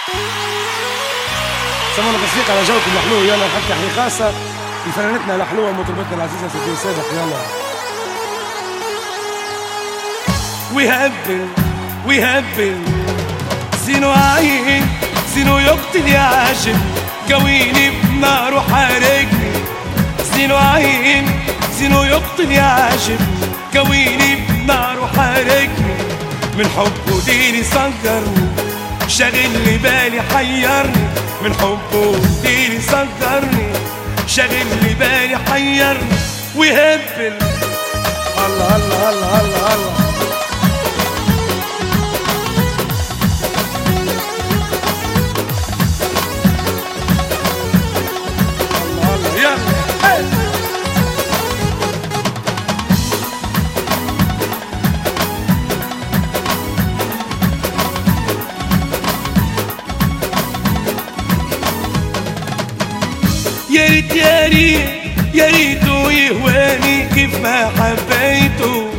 سمونا تصفيق على جوكم الحلو. يلا نحط تحية خاصة لفنانتنا الحلوة مطربتنا العزيزة سيدي صادق. يلا ويهبل زينو عين زينو يقتل يا عاشق كويني بنار وحارقني. زينو عين زينو يقتل يا عاشق كويني بنار وحارقني. من حبه ديني صغرني شاغل لي بالي حيرني. من حبه ديني صغرني شاغل لي بالي حيرني. ويهبل الله الله الله الله الله يا ريته يهواني كيف ما حبيته.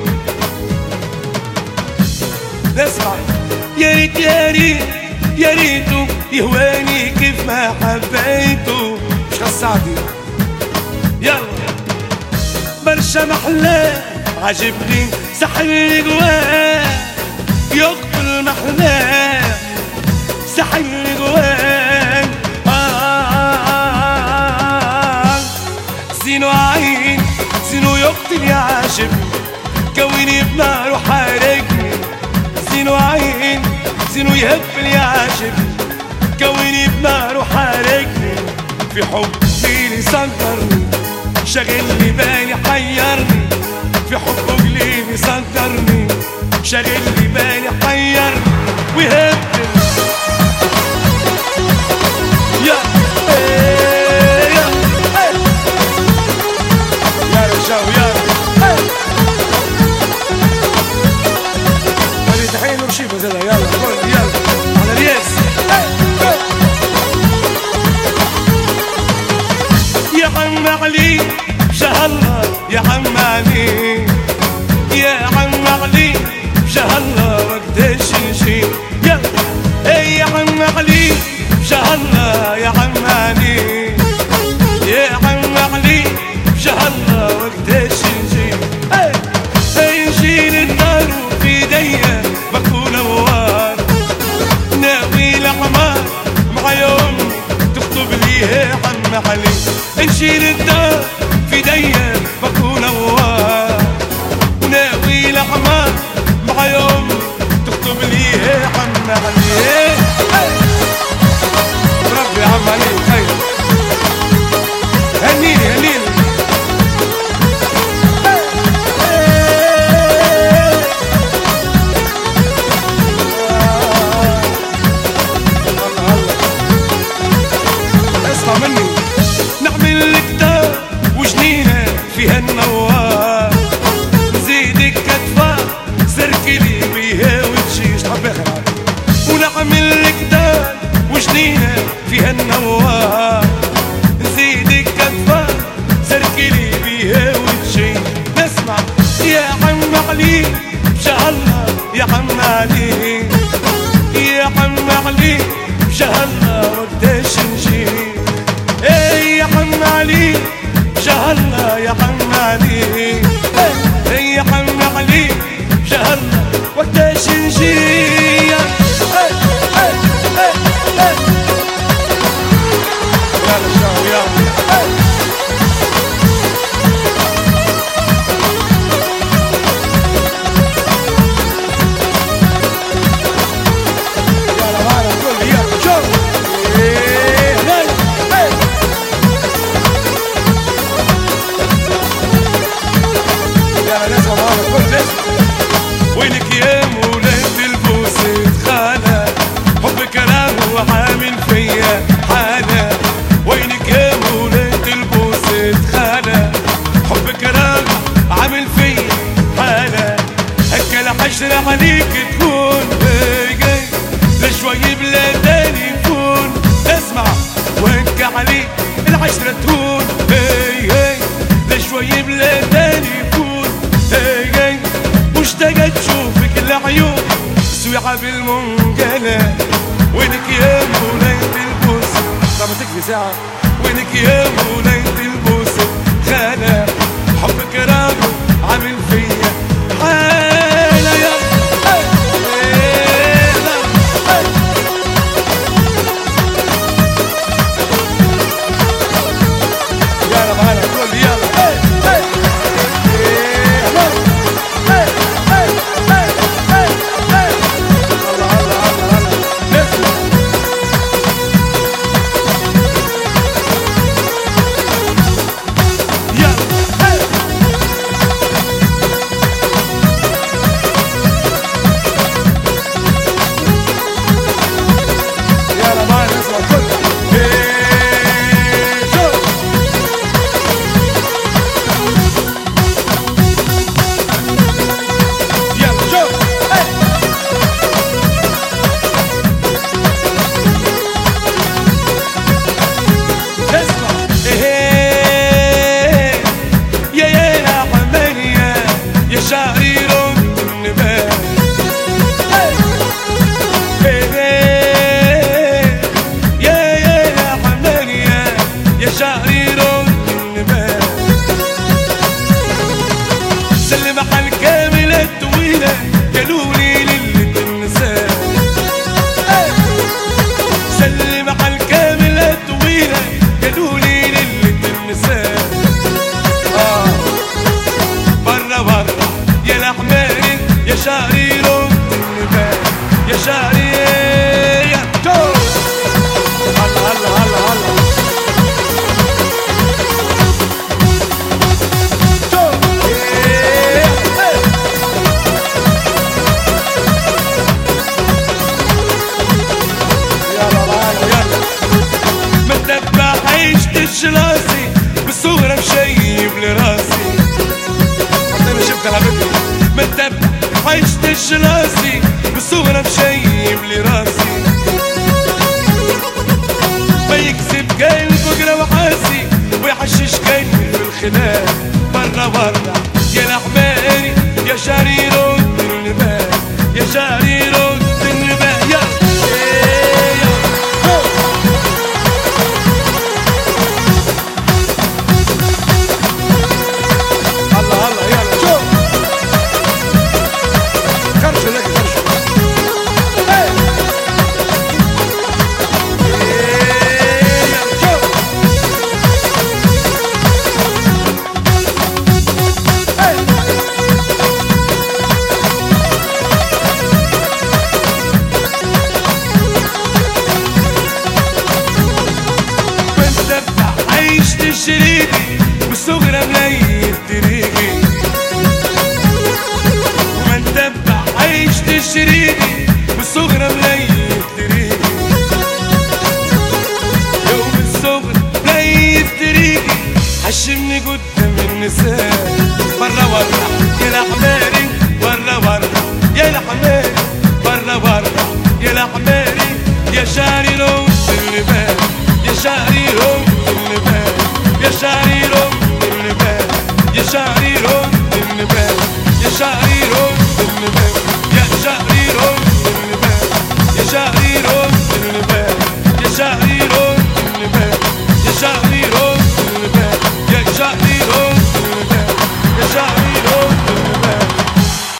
اسمع يا ريته يهواني كيف ما حبيته. مش خسعتي يلا برشا محلاه عجبني سحر جواه يقتل محلاه سحر جواه. زينو عين زينو يقتل يا عاشق كوني بنار وحارقني. زينو عين زينو يهبل يا عاشق كوني بنار وحارقني. في حب فيني صغرني شاغل لي بالي حيرني. في حبه قليلي صغرني شاغل لي بالي حيرني. ويهبل يا علي شهلا يا عم علي يا عم علي شهلا وقديش نشي. يا عم علي شهلا يا عم علي يا عم علي شهلا وقديش نشي. نشيل النار في ايديا بكون نوار ناوي الحمار مع يومي تخطب لي يا عم علي. نشيل الدار في ايديا بكون نوار وناوي الحمار مع يومي تخطب لي يا عم علي. ربي يا عم علي خير هنيني اسمع مني. نعمل لك دار وجنينة فيها النوار نزيدك كتفة سركلي بيها وتشيش تحب اخر. ونعمل لك دار وجنينة فيها النوار نزيدك كتفة سركلي بيها وتشيش. نسمع يا عم علي بشهلا يا عم علي يا عم علي بشهلا وقديش نجي. يا عم علي شهلا يا عم علي يا عم علي شهلا وقتاش نجي. وينك يا مولد البوسة خالة حبك راه وعامل فيا حالة. وينك يا مولد البوسة خالة حبك راه عامل فيا حالة. هكا العشرة عليك تكون لشوي بلا تليفون. اسمع وهكا عليك العشرة تهون لشوي بلا تليفون. مشتاقة تشوفك العيون سويعة بالمنقلة وينك يا مولاية البوسة؟ طب تكفي ساعة. وينك يا مولاية البوسة؟ خانة حبك راجل عامل فيا حالة يا يلا معانا كل يلا سلم على الكاملة الطويلة قالولي ليلة النساء. سلم على الكاملة الطويلة قالولي ليلة النساء. برا برا يا الحماري يا شعري رد النبات يا شعري يا تو. هلا هلا هلا هلا عيشتش راسي بالصورة مشيب لراسي. حتى شفت لعبتي متبع عيشتش راسي بالصورة مشيب لراسي. ما يكذب قلب وقرا وحاسي ويحشش قلبي في الخلاف. برا برا يا الحماري يا شعري رد النبات يا شعري رد النبات يا عيشت شريكي والصغرى مليت طريقي. وما نتبع عيشت شريكي والصغرى مليت طريقي. يوم الصغر مليت طريقي حشمني قدام النساء. برا برا يا الحماري برا برا يا الحماري برا برا يا الحماري يا شعري رد النبات يا شعري رد النبات يا شعري رد النبات يا شعري رد النبات يا شعري رد